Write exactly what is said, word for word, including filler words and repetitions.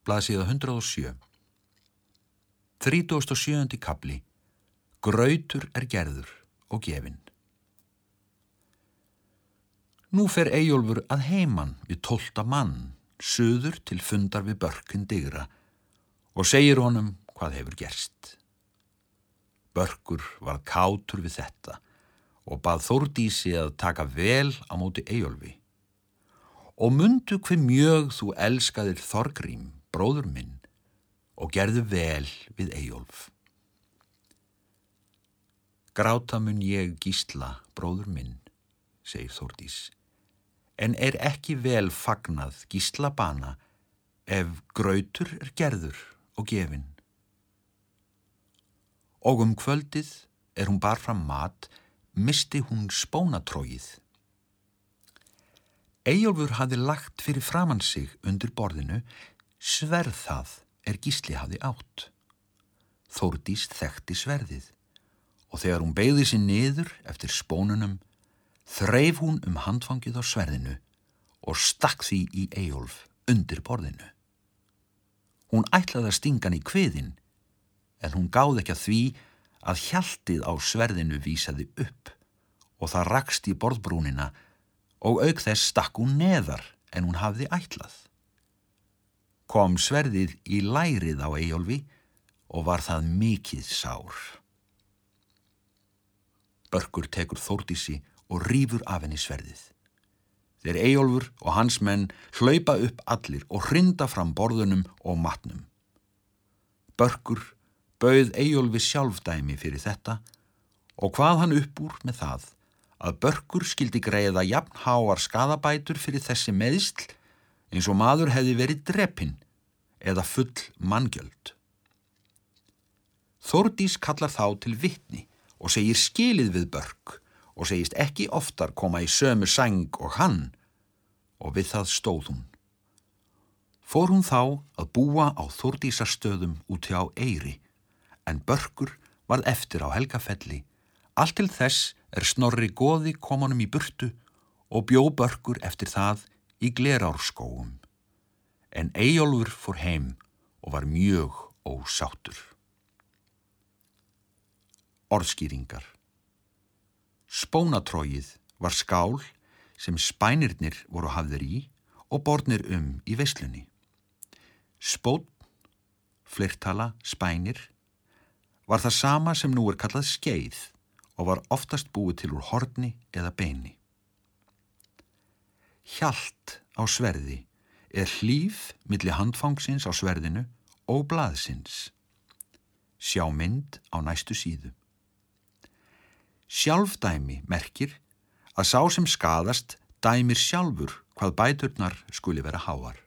blaðsíða hundrað og sjö. Þrítugasti og sjöundi kafli. Grautur er gerður og gefinn. Nú fer Eyjólfur að heiman við tólfta mann, suður til fundar við Börkinn digra og segir honum hvað hefur gerst. Börkur var kátur við þetta og bað Þórdísi að taka vel á móti Eyjólfi. Og mundu hve mjög þú elskaðir Þorgrím, bróður minn, og gerðu vel við Eyjólf. Gráta mun ég Gísla, bróður minn, segir Þórdís, en er ekki vel fagnað Gísla bana ef grautur er gerður og gefinn. Og um kvöldið er hún bar fram mat, misti hún spónatrógið. Eyjólfur hafði lagt fyrir framan sig undir borðinu sverð það er Gísli hafði átt. Þórdís þekkti sverðið og þegar hún beygði sig niður eftir spónunum, þreif hún um handfangið á sverðinu og stakk því í Eyjólf undir borðinu. Hún ætlaði að stinga hann í kviðinn, en hún gáði ekki að því að hjaltið á sverðinu vísaði upp og það rakst í borðbrúnina og auk þess stakk hún neðar en hún hafði ætlað. Kom sverðið í lærið á Eyjólfi og var það mikið sár. Börkur tekur Þórdísi og rífur af henni sverðið. Þeir Eyjólfur og hans menn hlaupa upp allir og hrinda fram borðunum og matnum. Börkur bauð Eyjólfi sjálfdæmi fyrir þetta og hvað hann upp úr með það að Börkur skildi greiða jafnháar skaðabætur fyrir þessi meiðsl eins og maður hefði verið drepinn eða full manngjöld. Þórdís kallar þá til vitni og segir skilið við Börk og segist ekki oftar koma í sömu sæng og hann og við það stóð hún. Fór hún þá að búa á Þórdísarstöðum úti á Eyri en Börkur varð eftir á Helgafelli, allt til þess er Snorri goði kom honum í burtu og bjó Börkur eftir það í Glerárskógum. En Eyjólfur fór heim og var mjög ósáttur. Orðskýringar. Spónatrógið var skál sem spænirnir voru hafðir í og bornir um í veislunni. Spónn, fleirtala, spænir, var það sama sem nú er kallað skeið og var oftast búið til úr horni eða beini. Hjalt á sverði er hlíf milli handfangsins á sverðinu og blaðsins. Sjá mynd á næstu síðu. Sjálfdæmi merkir að sá sem skaðast dæmir sjálfur hvað bæturnar skuli vera háar.